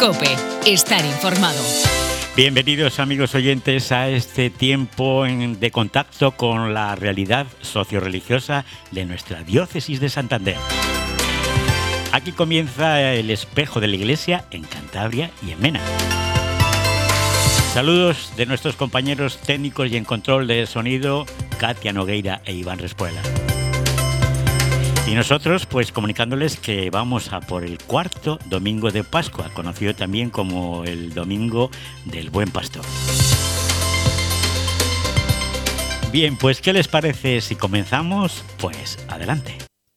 COPE. Estar informado. Bienvenidos, amigos oyentes, a este tiempo de contacto con la realidad socioreligiosa de nuestra diócesis de Santander. Aquí comienza el espejo de la Iglesia en Cantabria y en Mena. Saludos de nuestros compañeros técnicos y en control de sonido, Katia Nogueira e Iván Respuela. Y nosotros, pues comunicándoles que vamos a por el cuarto domingo de Pascua, conocido también como el Domingo del Buen Pastor. Bien, pues ¿qué les parece si comenzamos? Pues adelante.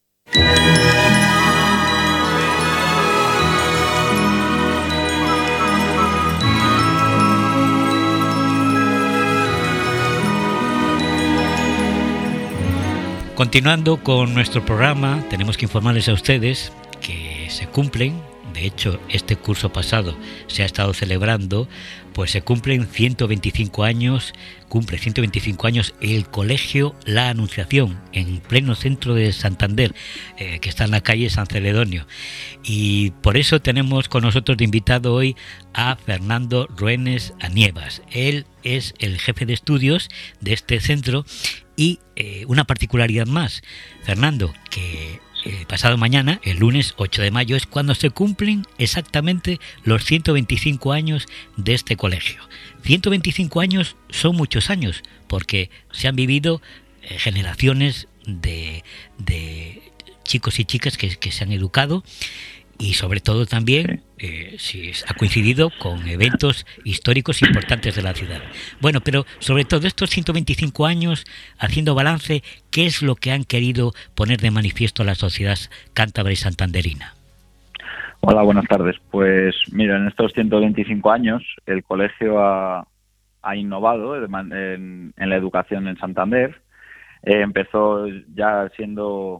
Continuando con nuestro programa, tenemos que informarles a ustedes que se cumplen, de hecho este curso pasado se ha estado celebrando, pues se cumplen 125 años, cumple 125 años el Colegio La Anunciación, en pleno centro de Santander, que está en la calle San Celedonio. Y por eso tenemos con nosotros de invitado hoy a Fernando Ruénes Anievas. Él es el jefe de estudios de este centro. Y una particularidad más, Fernando, que pasado mañana, el lunes 8 de mayo, es cuando se cumplen exactamente los 125 años de este colegio. 125 años son muchos años, porque se han vivido generaciones de chicos y chicas que se han educado. Y sobre todo también si ha coincidido con eventos históricos importantes de la ciudad. Bueno, pero sobre todo estos 125 años, haciendo balance, ¿qué es lo que han querido poner de manifiesto a la sociedad cántabra y santanderina? Hola, buenas tardes. Pues mira, en estos 125 años el colegio ha innovado en la educación en Santander. Empezó ya siendo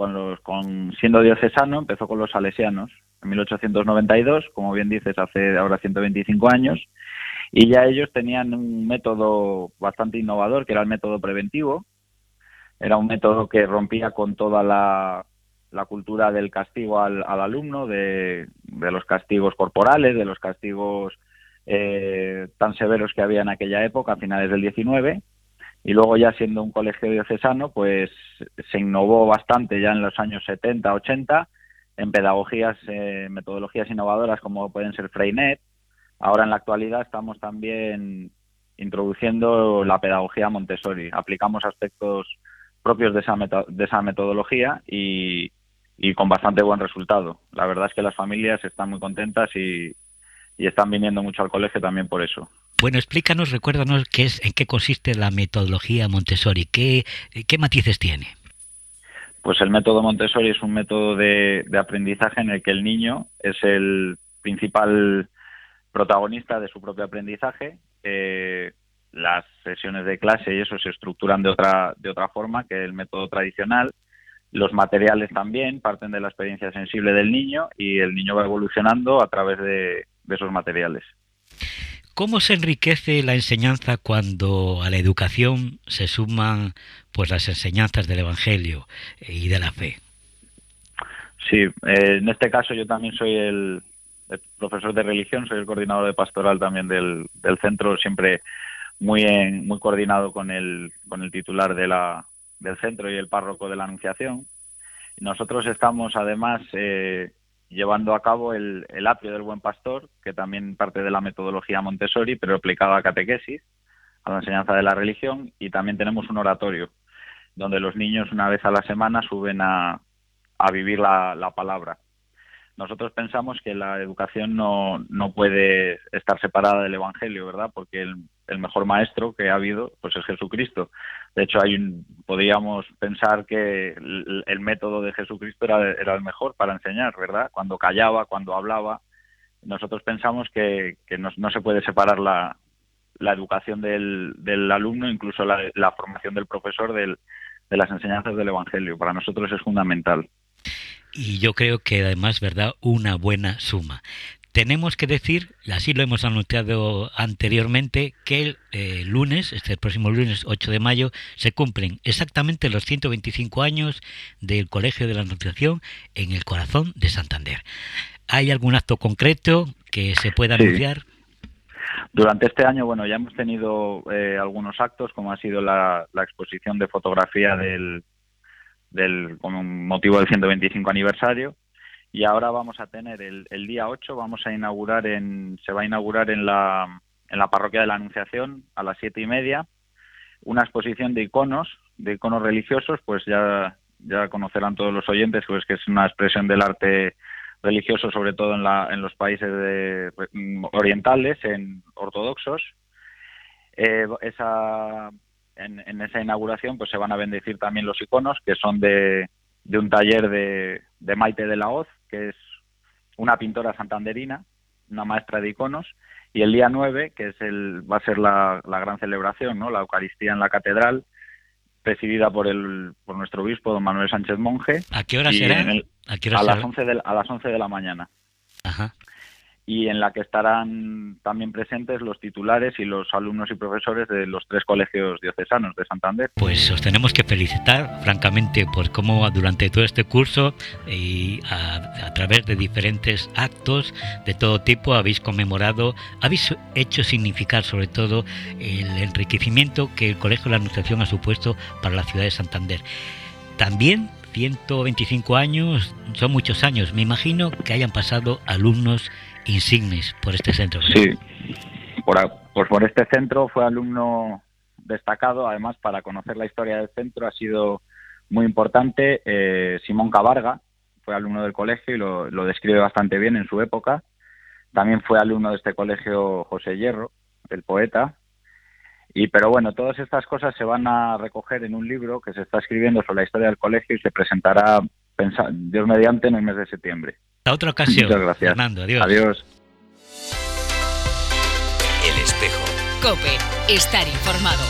diocesano, empezó con los salesianos en 1892, como bien dices, hace ahora 125 años, y ya ellos tenían un método bastante innovador, que era el método preventivo. Era un método que rompía con toda la cultura del castigo al alumno, de los castigos corporales, de los castigos tan severos que había en aquella época, a finales del 19. Y luego, ya siendo un colegio diocesano, pues se innovó bastante ya en los años 70, 80 en pedagogías, metodologías innovadoras como pueden ser Freinet. Ahora, en la actualidad, estamos también introduciendo la pedagogía Montessori. Aplicamos aspectos propios de esa metodología y con bastante buen resultado. La verdad es que las familias están muy contentas y están viniendo mucho al colegio también por eso. Bueno, explícanos, recuérdanos en qué consiste la metodología Montessori, qué matices tiene. Pues el método Montessori es un método de aprendizaje en el que el niño es el principal protagonista de su propio aprendizaje. Las sesiones de clase y eso se estructuran de otra forma que el método tradicional. Los materiales también parten de la experiencia sensible del niño y el niño va evolucionando a través de esos materiales. ¿Cómo se enriquece la enseñanza cuando a la educación se suman pues las enseñanzas del Evangelio y de la fe? Sí, en este caso yo también soy el profesor de religión, soy el coordinador de pastoral también del centro, siempre muy coordinado con el titular del centro y el párroco de la Anunciación. Nosotros estamos además llevando a cabo el Atrio del Buen Pastor, que también parte de la metodología Montessori, pero aplicada a catequesis, a la enseñanza de la religión, y también tenemos un oratorio, donde los niños una vez a la semana suben a vivir la palabra. Nosotros pensamos que la educación no puede estar separada del Evangelio, ¿verdad? Porque el mejor maestro que ha habido pues es Jesucristo. De hecho, podríamos pensar que el método de Jesucristo era el mejor para enseñar, ¿verdad? Cuando callaba, cuando hablaba. Nosotros pensamos que no se puede separar la educación del alumno, incluso la formación del profesor de las enseñanzas del Evangelio. Para nosotros es fundamental. Y yo creo que además, ¿verdad?, una buena suma. Tenemos que decir, así lo hemos anunciado anteriormente, que el lunes, el próximo lunes 8 de mayo, se cumplen exactamente los 125 años del Colegio de la Anunciación en el corazón de Santander. ¿Hay algún acto concreto que se pueda Sí. anunciar? Durante este año, bueno, ya hemos tenido algunos actos, como ha sido la exposición de fotografía con motivo del 125 aniversario, y ahora vamos a tener el día 8, se va a inaugurar en la parroquia de la Anunciación a las 7:30, una exposición de iconos religiosos. Pues ya conocerán todos los oyentes, pues que es una expresión del arte religioso, sobre todo en los países orientales, en ortodoxos. En esa inauguración pues se van a bendecir también los iconos, que son de un taller de Maite de la Hoz, que es una pintora santanderina, una maestra de iconos. Y el día 9, que va a ser la gran celebración, ¿no? La Eucaristía en la catedral, presidida por nuestro obispo, don Manuel Sánchez Monje. ¿A qué hora será? A las 11 de la mañana. Ajá. Y en la que estarán también presentes los titulares y los alumnos y profesores de los 3 colegios diocesanos de Santander. Pues os tenemos que felicitar, francamente, por cómo durante todo este curso y a través de diferentes actos de todo tipo habéis hecho significar sobre todo el enriquecimiento que el Colegio de la Anunciación ha supuesto para la ciudad de Santander. También 125 años, son muchos años. Me imagino que hayan pasado alumnos insignes por este centro. Sí, por este centro fue alumno destacado. Además, para conocer la historia del centro ha sido muy importante. Simón Cabarga fue alumno del colegio y lo describe bastante bien en su época. También fue alumno de este colegio José Hierro, el poeta. Pero bueno, todas estas cosas se van a recoger en un libro que se está escribiendo sobre la historia del colegio y se presentará, Dios mediante, en el mes de septiembre. Hasta otra ocasión. Muchas gracias. Fernando, adiós. Adiós. El Espejo. COPE. Estar informado.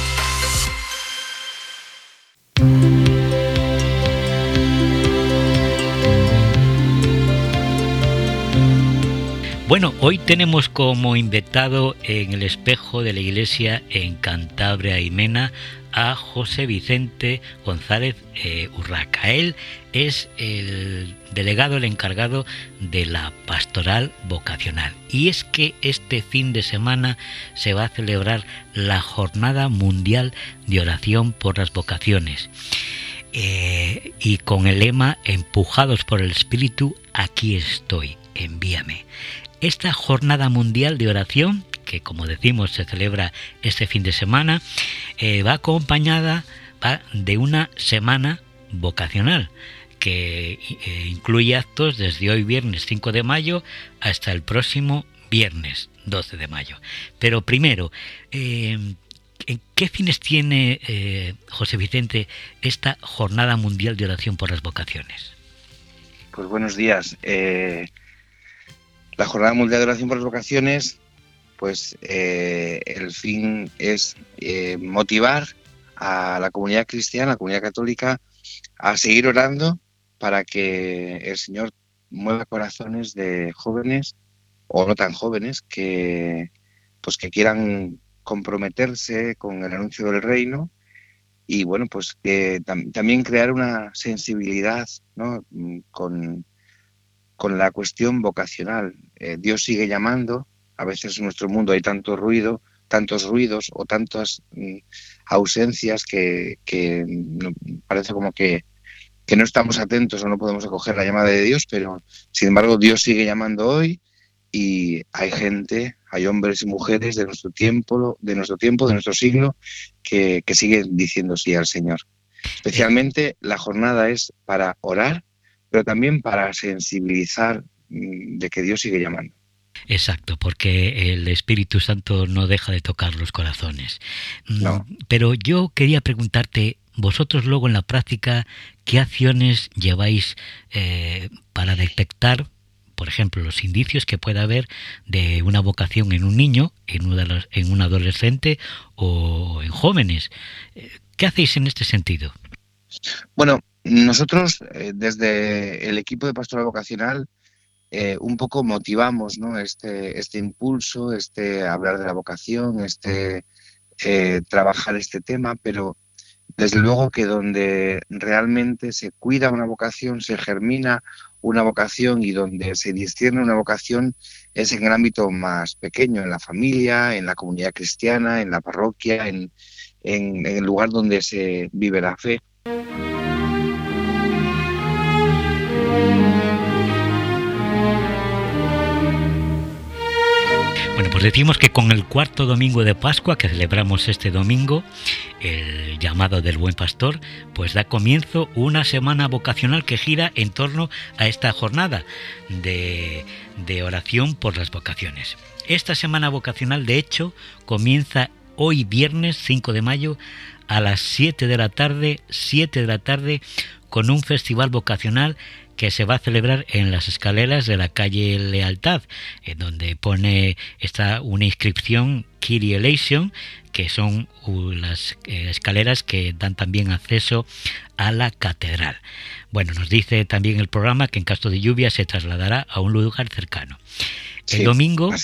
Bueno, hoy tenemos como invitado en el Espejo de la Iglesia en Cantabria y Mena a José Vicente González Urraca. Él es el delegado, el encargado de la pastoral vocacional. Y es que este fin de semana se va a celebrar la Jornada Mundial de Oración por las Vocaciones. Y con el lema "Empujados por el Espíritu, aquí estoy, envíame". Esta Jornada Mundial de Oración, que como decimos se celebra este fin de semana, va acompañada de una semana vocacional que incluye actos desde hoy viernes 5 de mayo hasta el próximo viernes 12 de mayo. Pero primero, ¿qué fines tiene, José Vicente, esta Jornada Mundial de Oración por las Vocaciones? Pues buenos días. La Jornada Mundial de Oración por las Vocaciones, pues el fin es motivar a la comunidad cristiana, a la comunidad católica, a seguir orando para que el Señor mueva corazones de jóvenes o no tan jóvenes que quieran comprometerse con el anuncio del reino y bueno, pues que también crear una sensibilidad, ¿no?, con la cuestión vocacional. Dios sigue llamando. A veces en nuestro mundo hay tanto ruido, tantos ruidos o tantas ausencias que parece como que no estamos atentos o no podemos acoger la llamada de Dios, pero sin embargo Dios sigue llamando hoy y hay gente, hay hombres y mujeres de nuestro tiempo, de nuestro siglo, que siguen diciendo sí al Señor. Especialmente la jornada es para orar, pero también para sensibilizar de que Dios sigue llamando. Exacto, porque el Espíritu Santo no deja de tocar los corazones. No. Pero yo quería preguntarte, vosotros luego en la práctica, ¿qué acciones lleváis para detectar, por ejemplo, los indicios que pueda haber de una vocación en un niño, en un adolescente o en jóvenes? ¿Qué hacéis en este sentido? Bueno, nosotros desde el equipo de pastoral vocacional un poco motivamos, ¿no?, este impulso, hablar de la vocación, trabajar este tema, pero desde luego que donde realmente se cuida una vocación, se germina una vocación y donde se discierne una vocación es en el ámbito más pequeño, en la familia, en la comunidad cristiana, en la parroquia, en el lugar donde se vive la fe. Bueno, pues decimos que con el cuarto domingo de Pascua que celebramos este domingo, el llamado del Buen Pastor, pues da comienzo una semana vocacional que gira en torno a esta jornada de oración por las vocaciones. Esta semana vocacional, de hecho, comienza hoy viernes 5 de mayo a las 7 de la tarde, con un festival vocacional que se va a celebrar en las escaleras de la calle Lealtad, en donde está una inscripción Kyrie Eleison, que son las escaleras que dan también acceso a la catedral. Bueno, nos dice también el programa que en caso de lluvia se trasladará a un lugar cercano. El domingo,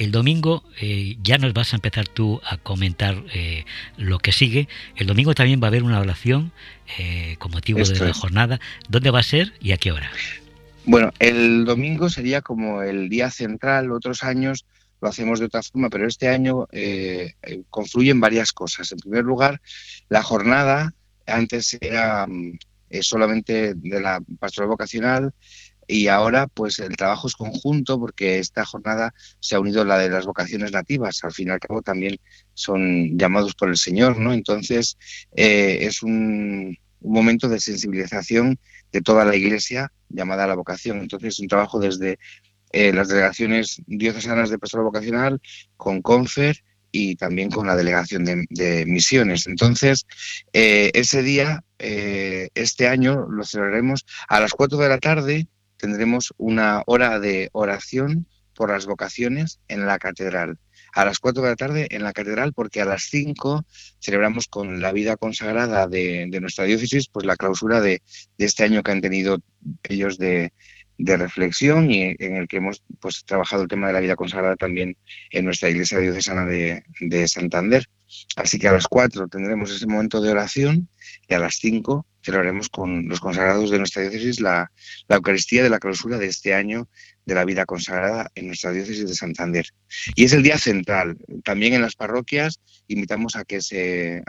ya nos vas a empezar tú a comentar lo que sigue. El domingo también va a haber una oración con motivo de la jornada. ¿Dónde va a ser y a qué hora? Bueno, el domingo sería como el día central. Otros años lo hacemos de otra forma, pero este año confluyen varias cosas. En primer lugar, la jornada antes era solamente de la pastoral vocacional, y ahora pues el trabajo es conjunto porque esta jornada se ha unido a la de las vocaciones nativas. Al fin y al cabo también son llamados por el Señor, ¿no? Entonces es un momento de sensibilización de toda la Iglesia llamada a la vocación. Entonces es un trabajo desde las delegaciones diocesanas de pastoral vocacional, con Confer y también con la delegación de misiones. Entonces ese día, este año, lo celebraremos a las 4 de la tarde. Tendremos una hora de oración por las vocaciones en la catedral. A las 4 de la tarde en la catedral, porque a las 5 celebramos con la vida consagrada de nuestra diócesis, pues la clausura de este año que han tenido ellos de reflexión, y en el que hemos pues trabajado el tema de la vida consagrada también en nuestra iglesia diocesana de Santander. Así que a las 4 tendremos ese momento de oración y a las 5 celebraremos con los consagrados de nuestra diócesis la Eucaristía de la clausura de este año de la vida consagrada en nuestra diócesis de Santander. Y es el día central. También en las parroquias invitamos a que en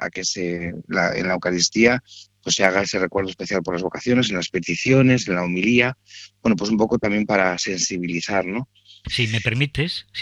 la Eucaristía pues se haga ese recuerdo especial por las vocaciones, en las peticiones, en la homilía, bueno, pues un poco también para sensibilizar, ¿no? Si me permites, Sí.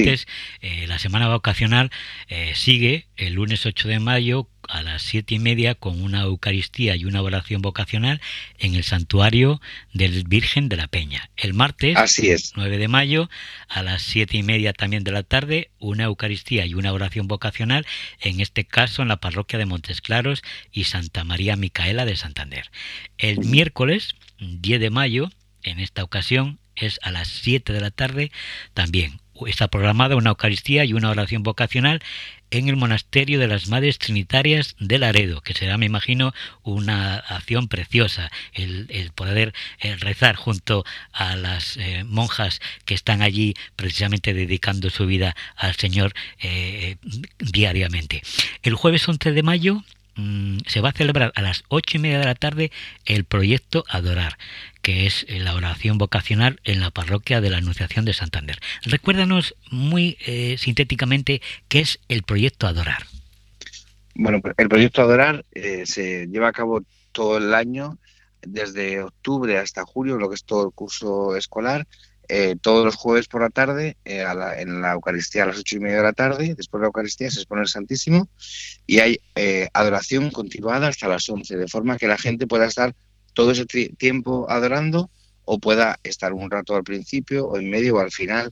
La semana vocacional sigue el lunes 8 de mayo a las 7:30 con una Eucaristía y una oración vocacional en el Santuario del Virgen de la Peña. El martes, Así es. 9 de mayo, a las 7:30 también de la tarde, una Eucaristía y una oración vocacional, en este caso en la parroquia de Montes Claros y Santa María Micaela de Santander. El miércoles, 10 de mayo, en esta ocasión, es a las 7 de la tarde, también está programada una Eucaristía y una oración vocacional en el Monasterio de las Madres Trinitarias de Laredo, que será, me imagino, una acción preciosa, el poder rezar junto a las monjas que están allí precisamente dedicando su vida al Señor diariamente. El jueves 11 de mayo se va a celebrar a las 8:30 de la tarde el proyecto Adorar, que es la oración vocacional en la parroquia de la Anunciación de Santander. Recuérdanos muy sintéticamente qué es el proyecto Adorar. Bueno, el proyecto Adorar se lleva a cabo todo el año, desde octubre hasta julio, lo que es todo el curso escolar. Todos los jueves por la tarde, en la Eucaristía a las 8:30 de la tarde, después de la Eucaristía se expone el Santísimo y hay adoración continuada hasta las 11, de forma que la gente pueda estar todo ese tiempo adorando, o pueda estar un rato al principio o en medio o al final.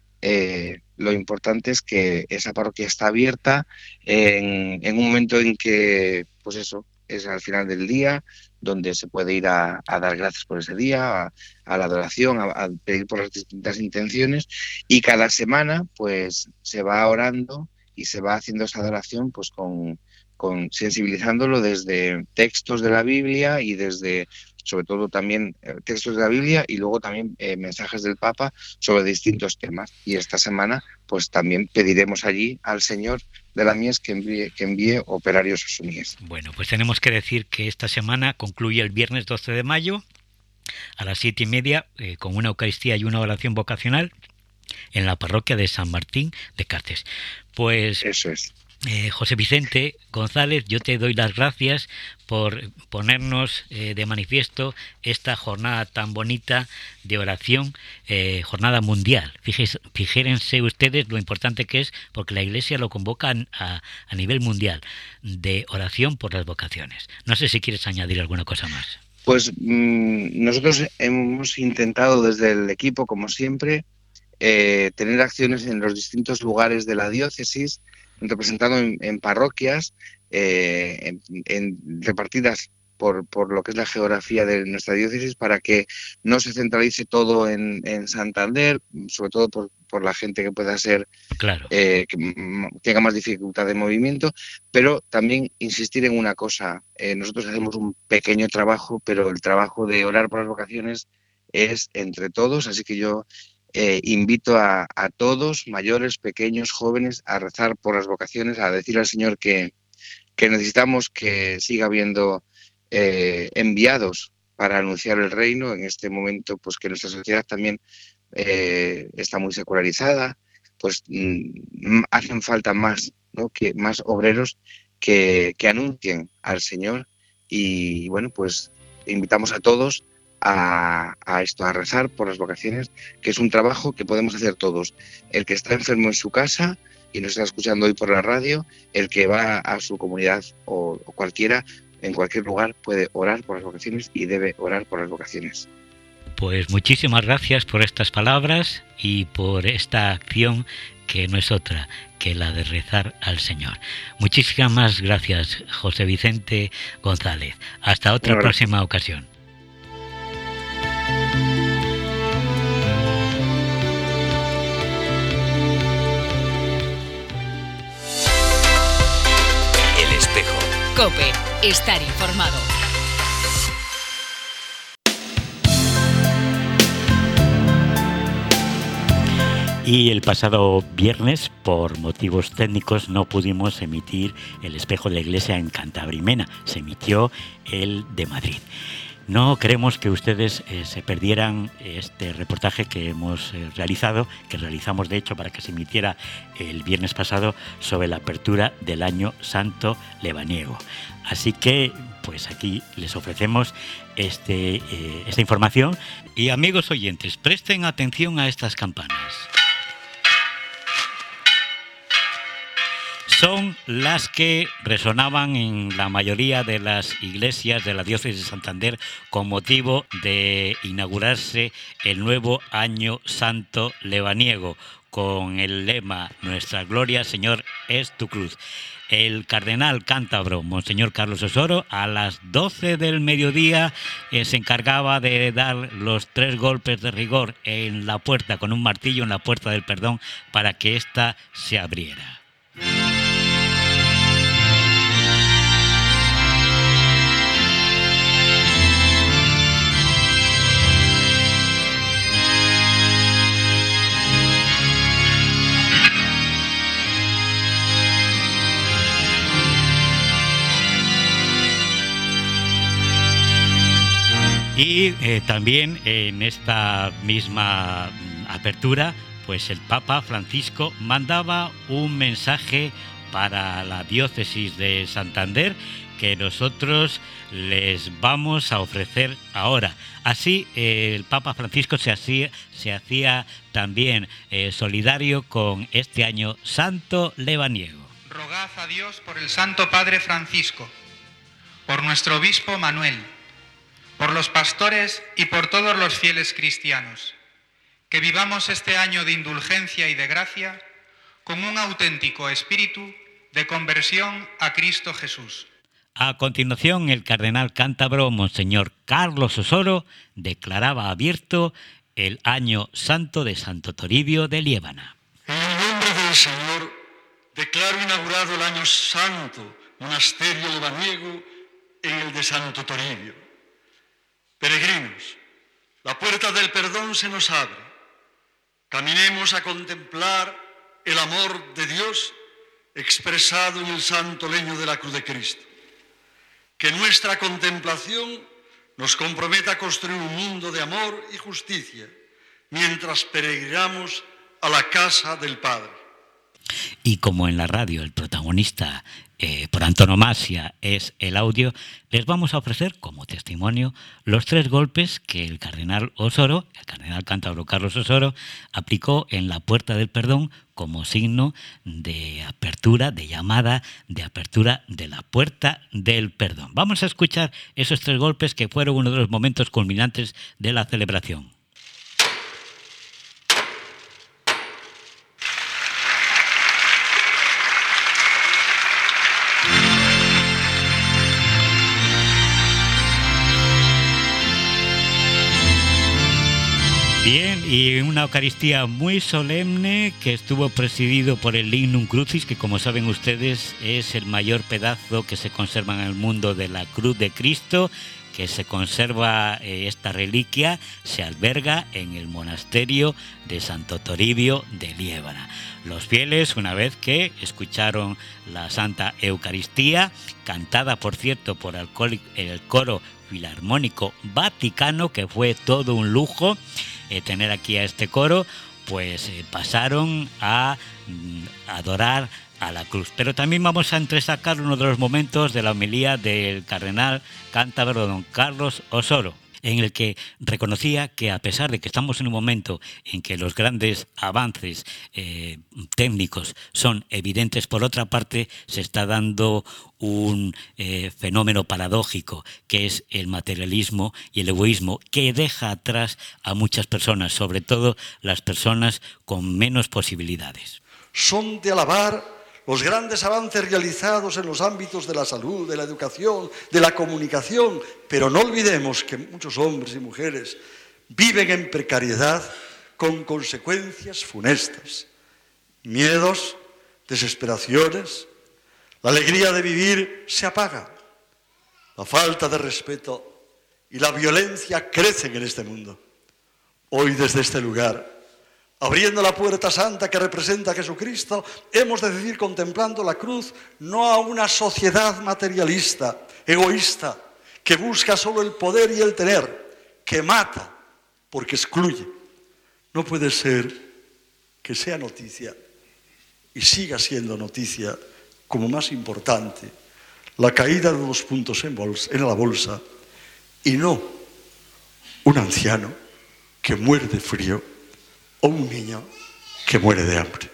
Lo importante es que esa parroquia está abierta en un momento en que, pues eso, es al final del día, donde se puede ir a dar gracias por ese día, a la adoración, a pedir por las distintas intenciones, y cada semana pues se va orando y se va haciendo esa adoración pues con sensibilizándolo desde textos de la Biblia y desde, sobre todo también textos de la Biblia, y luego también mensajes del Papa sobre distintos temas. Y esta semana pues también pediremos allí al Señor de la mies que envíe operarios a su mies. Bueno, pues tenemos que decir que esta semana concluye el viernes 12 de mayo a las 7:30, con una Eucaristía y una oración vocacional en la parroquia de San Martín de Cáceres. Pues Eso es. José Vicente González, yo te doy las gracias por ponernos de manifiesto esta jornada tan bonita de oración, jornada mundial. Fíjense ustedes lo importante que es, porque la Iglesia lo convoca a nivel mundial, de oración por las vocaciones. No sé si quieres añadir alguna cosa más. Pues nosotros hemos intentado desde el equipo, como siempre, tener acciones en los distintos lugares de la diócesis, representado en parroquias, repartidas por lo que es la geografía de nuestra diócesis, para que no se centralice todo en Santander, sobre todo por la gente que pueda ser, claro, que tenga más dificultad de movimiento, pero también insistir en una cosa: nosotros hacemos un pequeño trabajo, pero el trabajo de orar por las vocaciones es entre todos, así que yo invito a todos, mayores, pequeños, jóvenes, a rezar por las vocaciones, a decir al Señor que necesitamos que siga habiendo enviados para anunciar el reino en este momento, pues que nuestra sociedad también está muy secularizada, pues hacen falta más, ¿no? Que más obreros que anuncien al Señor. Y bueno, pues invitamos a todos a esto, a rezar por las vocaciones, que es un trabajo que podemos hacer todos. El que está enfermo en su casa y nos está escuchando hoy por la radio, el que va a su comunidad o cualquiera, en cualquier lugar, puede orar por las vocaciones y debe orar por las vocaciones. Pues muchísimas gracias por estas palabras y por esta acción, que no es otra que la de rezar al Señor. Muchísimas gracias, José Vicente González. Hasta otra próxima ocasión. El Espejo. COPE. Estar informado. Y el pasado viernes, por motivos técnicos, no pudimos emitir el Espejo de la Iglesia en Cantabria y Mena. Se emitió el de Madrid. No queremos que ustedes se perdieran este reportaje que hemos realizado, que realizamos de hecho para que se emitiera el viernes pasado, sobre la apertura del Año Santo Lebaniego. Así que, pues aquí les ofrecemos esta información. Y amigos oyentes, presten atención a estas campanas. Son las que resonaban en la mayoría de las iglesias de la diócesis de Santander con motivo de inaugurarse el nuevo Año Santo Lebaniego, con el lema "Nuestra gloria, Señor, es tu cruz". El cardenal cántabro, Monseñor Carlos Osoro, a las 12 del mediodía se encargaba de dar los 3 golpes de rigor en la puerta, con un martillo en la puerta del perdón, para que ésta se abriera. Y también en esta misma apertura, pues el Papa Francisco mandaba un mensaje para la diócesis de Santander que nosotros les vamos a ofrecer ahora. Así el Papa Francisco se hacía también solidario con este Año Santo Lebaniego. Rogad a Dios por el Santo Padre Francisco, por nuestro obispo Manuel, por los pastores y por todos los fieles cristianos, que vivamos este año de indulgencia y de gracia con un auténtico espíritu de conversión a Cristo Jesús. A continuación, el cardenal cántabro Monseñor Carlos Osoro declaraba abierto el Año Santo de Santo Toribio de Liébana. En el nombre del Señor, declaro inaugurado el Año Santo, Monasterio Lebaniego, en el de Santo Toribio. Peregrinos, la puerta del perdón se nos abre. Caminemos a contemplar el amor de Dios expresado en el santo leño de la cruz de Cristo. Que nuestra contemplación nos comprometa a construir un mundo de amor y justicia mientras peregrinamos a la casa del Padre. Y como en la radio el protagonista por antonomasia es el audio, les vamos a ofrecer como testimonio los 3 golpes que el cardenal Osoro, el cardenal cántabro Carlos Osoro, aplicó en la Puerta del Perdón como signo de apertura, de llamada de apertura de la Puerta del Perdón. Vamos a escuchar esos 3 golpes que fueron uno de los momentos culminantes de la celebración. Bien, y una Eucaristía muy solemne que estuvo presidido por el Lignum Crucis, que como saben ustedes es el mayor pedazo que se conserva en el mundo de la cruz de Cristo, que se conserva esta reliquia, se alberga en el monasterio de Santo Toribio de Liébana. Los fieles, una vez que escucharon la Santa Eucaristía, cantada por cierto por el coro Filarmónico Vaticano, que fue todo un lujo tener aquí a este coro, pues pasaron a adorar a la cruz. Pero también vamos a entresacar uno de los momentos de la homilía del cardenal cántabro don Carlos Osoro, en el que reconocía que a pesar de que estamos en un momento en que los grandes avances técnicos son evidentes, por otra parte se está dando un fenómeno paradójico, que es el materialismo y el egoísmo, que deja atrás a muchas personas, sobre todo las personas con menos posibilidades. Son de alabar los grandes avances realizados en los ámbitos de la salud, de la educación, de la comunicación, pero no olvidemos que muchos hombres y mujeres viven en precariedad con consecuencias funestas, miedos, desesperaciones, la alegría de vivir se apaga, la falta de respeto y la violencia crecen en este mundo. Hoy desde este lugar, abriendo la puerta santa que representa a Jesucristo, hemos de decir, contemplando la cruz, no a una sociedad materialista, egoísta, que busca solo el poder y el tener, que mata porque excluye. No puede ser que sea noticia y siga siendo noticia como más importante la caída de 2 puntos en la bolsa y no un anciano que muere de frío o un niño que muere de hambre.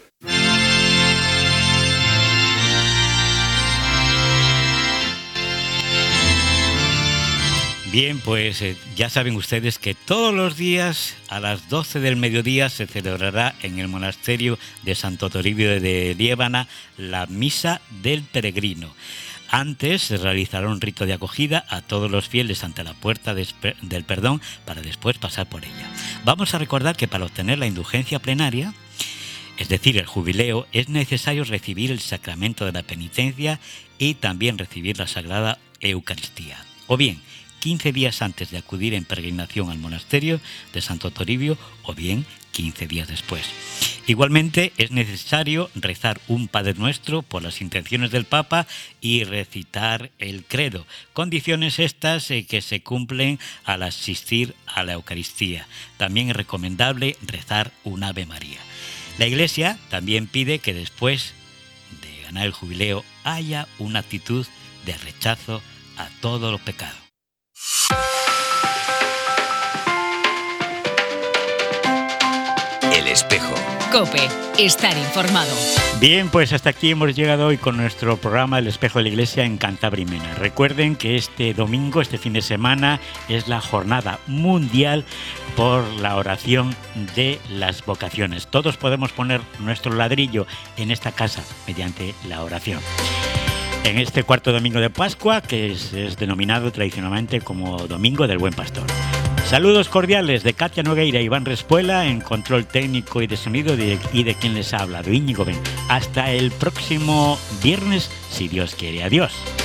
Bien, pues ya saben ustedes que todos los días a las 12 del mediodía se celebrará en el monasterio de Santo Toribio de Liébana la Misa del Peregrino. Antes se realizará un rito de acogida a todos los fieles ante la Puerta del Perdón para después pasar por ella. Vamos a recordar que para obtener la indulgencia plenaria, es decir, el jubileo, es necesario recibir el sacramento de la penitencia y también recibir la Sagrada Eucaristía. O bien, 15 días antes de acudir en peregrinación al monasterio de Santo Toribio, o bien 15 días después. Igualmente es necesario rezar un Padre Nuestro por las intenciones del Papa y recitar el credo, condiciones estas que se cumplen al asistir a la Eucaristía. También es recomendable rezar un Ave María. La Iglesia también pide que después de ganar el jubileo haya una actitud de rechazo a todo lo pecado. El espejo. COPE. Estar informado. Bien, pues hasta aquí hemos llegado hoy con nuestro programa El Espejo de la Iglesia en Cantabria y Mena. Recuerden que este domingo, este fin de semana, es la jornada mundial por la oración de las vocaciones. Todos podemos poner nuestro ladrillo en esta casa mediante la oración. En este cuarto domingo de Pascua, que es denominado tradicionalmente como Domingo del Buen Pastor. Saludos cordiales de Katia Nogueira y Iván Respuela en control técnico y de sonido y de quien les habla, de Íñigo Ben. Hasta el próximo viernes, si Dios quiere. Adiós.